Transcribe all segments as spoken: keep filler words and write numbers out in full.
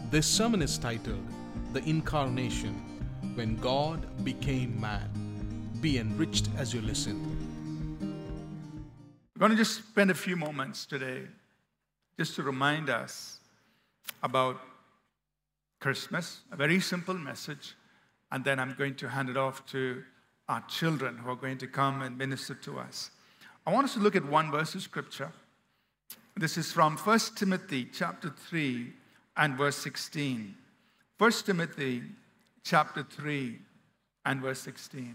This sermon is titled The Incarnation, When God Became Man. Be enriched as you listen. We're going to just spend a few moments today just to remind us about Christmas, a very simple message, and then I'm going to hand it off to our children who are going to come and minister to us. I want us to look at one verse of Scripture. This is from First Timothy chapter three and verse sixteen. First Timothy chapter three and verse sixteen.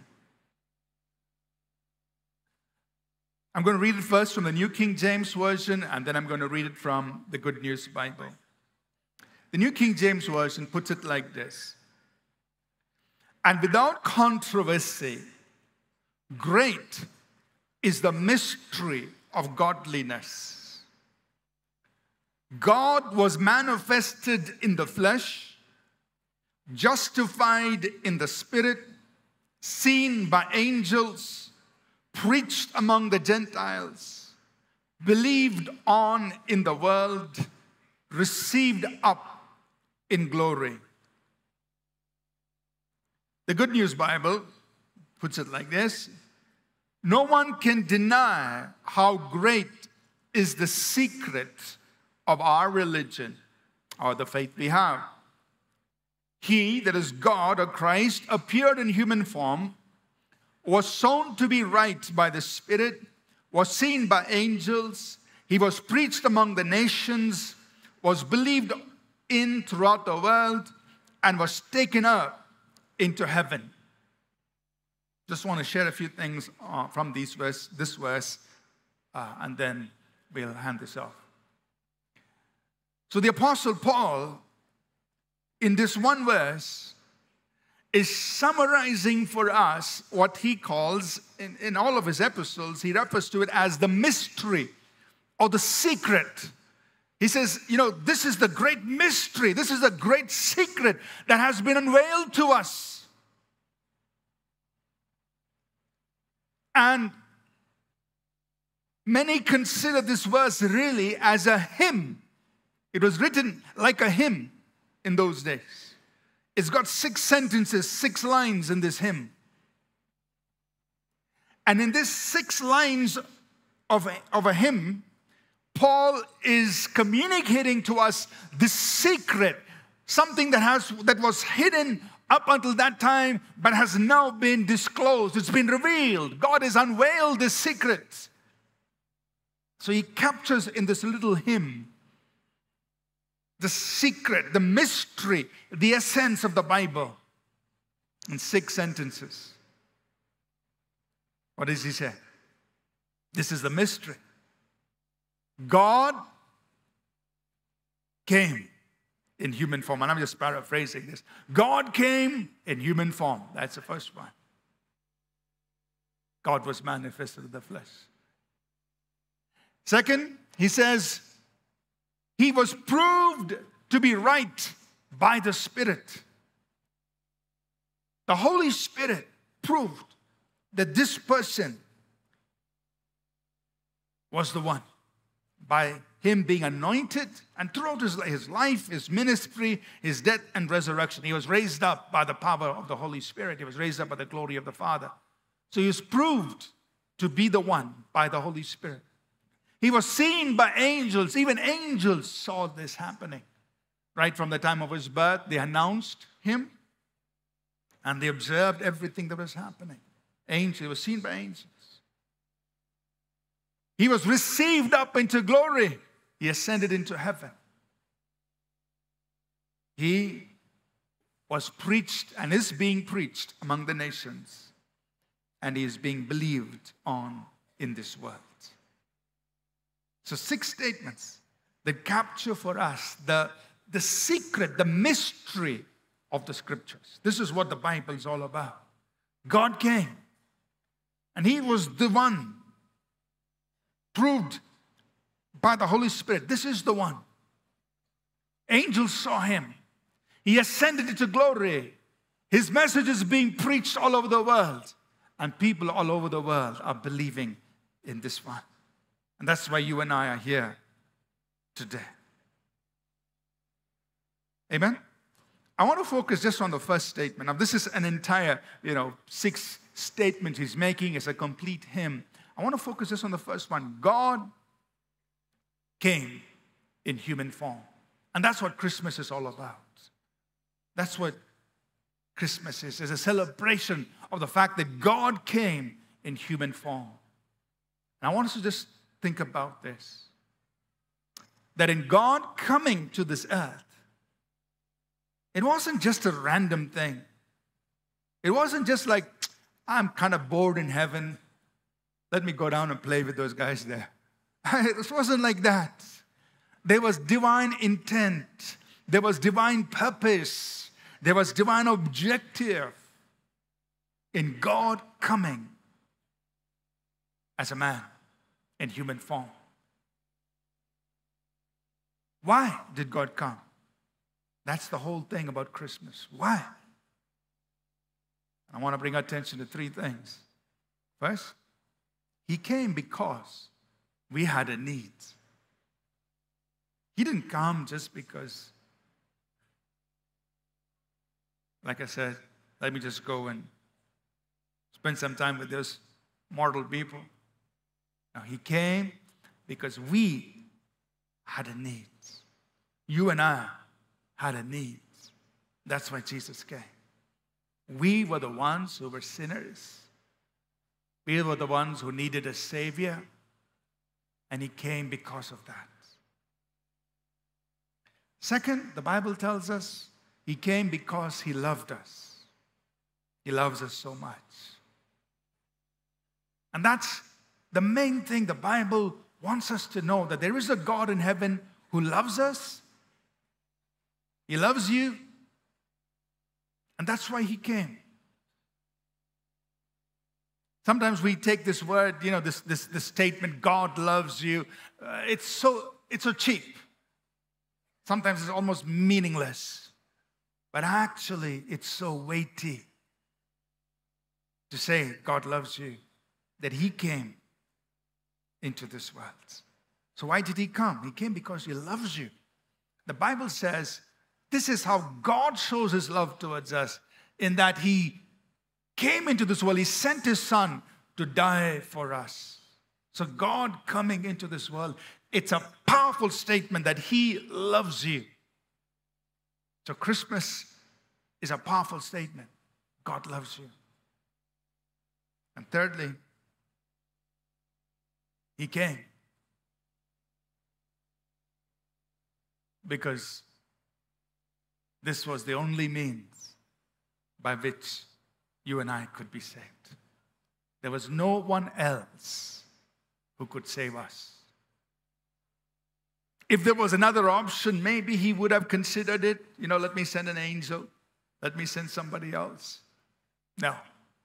I'm going to read it first from the New King James Version, and then I'm going to read it from the Good News Bible. The New King James Version puts it like this: "And without controversy, great is the mystery of godliness. God was manifested in the flesh, justified in the spirit, seen by angels, preached among the Gentiles, believed on in the world, received up in glory." The Good News Bible puts it like this: "No one can deny how great is the secret of our religion," or the faith we have. "He, that is God or Christ, appeared in human form, was shown to be right by the Spirit, was seen by angels, he was preached among the nations, was believed in throughout the world, and was taken up into heaven." Just want to share a few things uh, from these verse, this verse, uh, and then we'll hand this off. So the Apostle Paul, in this one verse, is summarizing for us what he calls, in, in all of his epistles, he refers to it as the mystery or the secret. He says, you know, this is the great mystery. This is the great secret that has been unveiled to us. And many consider this verse really as a hymn. It was written like a hymn in those days. It's got six sentences, six lines in this hymn. And in this six lines of a, of a hymn, Paul is communicating to us the secret, something that has that was hidden up until that time, but has now been disclosed. It's been revealed. God has unveiled this secret. So he captures in this little hymn the secret, the mystery, the essence of the Bible in six sentences. What does he say? This is the mystery. God came in human form. And I'm just paraphrasing this. God came in human form. That's the first one. God was manifested in the flesh. Second, he says, he was proved to be right by the Spirit. The Holy Spirit proved that this person was the one. By him being anointed, and throughout his, his life, his ministry, his death and resurrection, he was raised up by the power of the Holy Spirit. He was raised up by the glory of the Father. So he was proved to be the one by the Holy Spirit. He was seen by angels. Even angels saw this happening. Right from the time of his birth, they announced him, and they observed everything that was happening. Angels, he was seen by angels. He was received up into glory. He ascended into heaven. He was preached and is being preached among the nations, and he is being believed on in this world. So six statements that capture for us the, the secret, the mystery of the Scriptures. This is what the Bible is all about. God came, and he was the one proved by the Holy Spirit. This is the one. Angels saw him. He ascended into glory. His message is being preached all over the world, and people all over the world are believing in this one. And that's why you and I are here today. Amen? I want to focus just on the first statement. Now, this is an entire, you know, six statements he's making. It's a complete hymn. I want to focus just on the first one. God came in human form. And that's what Christmas is all about. That's what Christmas is. It's a celebration of the fact that God came in human form. And I want us to just think about this. That in God coming to this earth, it wasn't just a random thing. It wasn't just like, I'm kind of bored in heaven. Let me go down and play with those guys there. It wasn't like that. There was divine intent. There was divine purpose. There was divine objective in God coming as a man in human form. Why did God come? That's the whole thing about Christmas. Why? I want to bring attention to three things. First, he came because we had a need. He didn't come just because, like I said, let me just go and spend some time with those mortal people. No, he came because we had a need. You and I had a need. That's why Jesus came. We were the ones who were sinners. We were the ones who needed a Savior. And he came because of that. Second, the Bible tells us he came because he loved us. He loves us so much. And that's the main thing the Bible wants us to know, that there is a God in heaven who loves us. He loves you. And that's why he came. Sometimes we take this word, you know, this, this, this statement, God loves you. Uh, it's so, it's so cheap. Sometimes it's almost meaningless. But actually, it's so weighty to say God loves you, that he came into this world. So why did he come? He came because he loves you. The Bible says this is how God shows his love towards us, in that he came into this world. He sent his son to die for us. So God coming into this world, it's a powerful statement that he loves you. So Christmas is a powerful statement. God loves you. And thirdly, he came because this was the only means by which you and I could be saved. There was no one else who could save us. If there was another option, maybe he would have considered it. You know, let me send an angel. Let me send somebody else. No.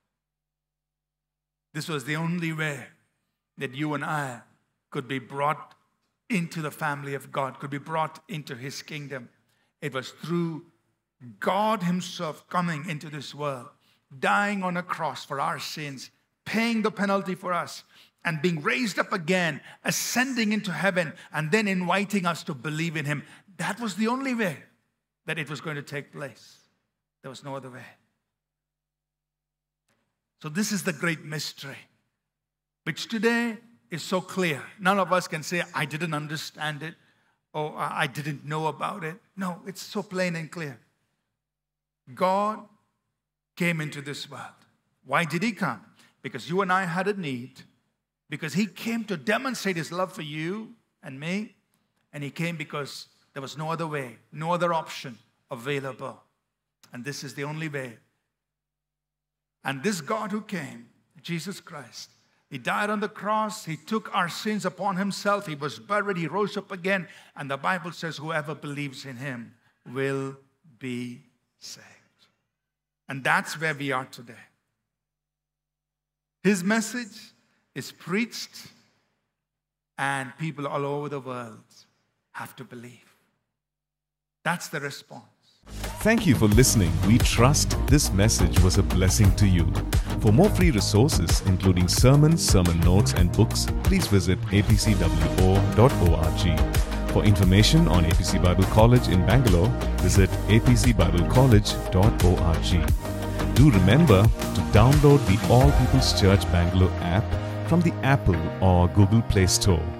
This was the only way that you and I could be brought into the family of God, could be brought into his kingdom. It was through God himself coming into this world, dying on a cross for our sins, paying the penalty for us, and being raised up again, ascending into heaven, and then inviting us to believe in him. That was the only way that it was going to take place. There was no other way. So this is the great mystery, which today is so clear. None of us can say, I didn't understand it, or I didn't know about it. No, it's so plain and clear. God came into this world. Why did he come? Because you and I had a need. Because he came to demonstrate his love for you and me. And he came because there was no other way, no other option available. And this is the only way. And this God who came, Jesus Christ, he died on the cross. He took our sins upon himself. He was buried. He rose up again. And the Bible says whoever believes in him will be saved. And that's where we are today. His message is preached, and people all over the world have to believe. That's the response. Thank you for listening. We trust this message was a blessing to you. For more free resources, including sermons, sermon notes, and books, please visit a p c w o dot org. For information on A P C Bible College in Bangalore, visit a p c bible college dot org. Do remember to download the All People's Church Bangalore app from the Apple or Google Play Store.